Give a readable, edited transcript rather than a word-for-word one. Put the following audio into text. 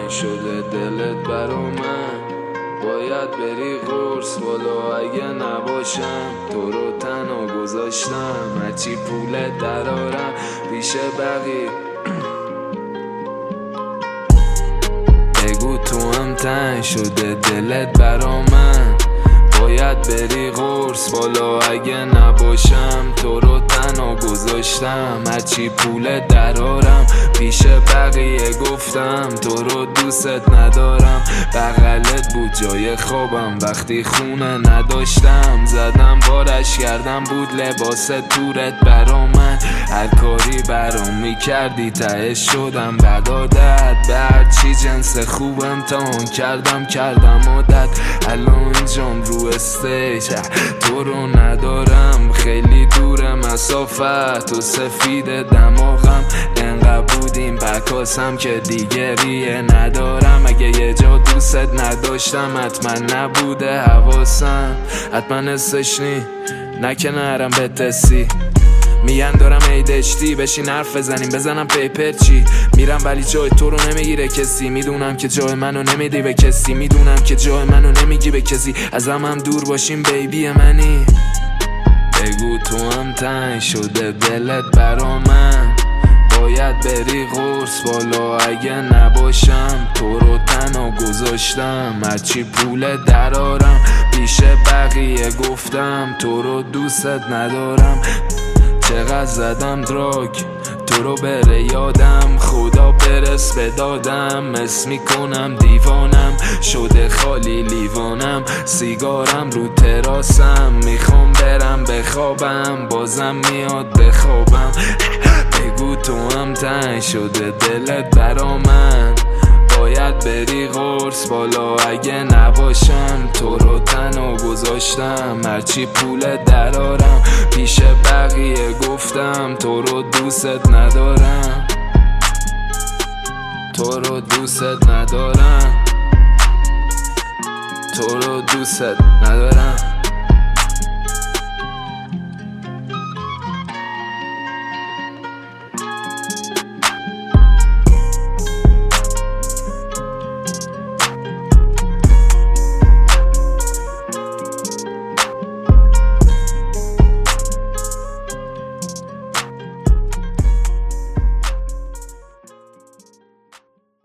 تنگ شده دلت برا من، باید بری قرص بالا اگه نباشم. تو رو تنها گذاشتم هرچی پولت درارم پیش بقیه. بگو تو هم تنگ شده دلت برا من، باید بری قرص بالا اگه نباشم. تو رو تنها گذاشتم هرچی پولت درارم پیش بقیه. گفتم تو رو دوست ندارم، بغلت بود جای خوابم وقتی خونه نداشتم. زدم بارش کردم بود لباس تورت برا من، هر کاری برام میکردی تهش شدم بد عادت. به هرچی جنس خوب امتحان کردم عادت. الان اینجام رو استیج تو رو ندارم، خیلی دور مسافت و سفید دماغم. انقدر بودیم بکاسم که دیگریه ندارم. اگه یه جا دوست نداشتم حتما نبوده حواسم، حتما حسش نی نکنه نرم به تسی. میگن دارم ایدشتی بشین حرف بزنم پیپر چی. میرم ولی جای تو رو نمیگیره کسی، میدونم که جای منو نمیدی به کسی، میدونم که جای منو نمیگی به کسی. ازم هم دور باشیم بیبی منی. بگو تو هم تنگ شده دلت برا من، باید بری قرص بالا اگه نباشم. تو رو تنها گذاشتم هرچی پولت درارم پیش بقیه. گفتم تو رو دوست ندارم، چقدر زدم دراگ تو رو بره یادم. خدا برس به دادم، حس میکنم دیوانم شده خالی لیوانم. سیگارم رو تراسم، میخوام برم بخوابم بازم میاد بخوابم. بگو تو هم تنگ شده دلت برا من، باید بری قرص بالا اگه نباشم. تو رو تنها گذاشتم هرچی پولت درارم پیش بقیه. گفتم تو رو دوست ندارم، تو رو دوست ندارم، تو رو دوست ندارم.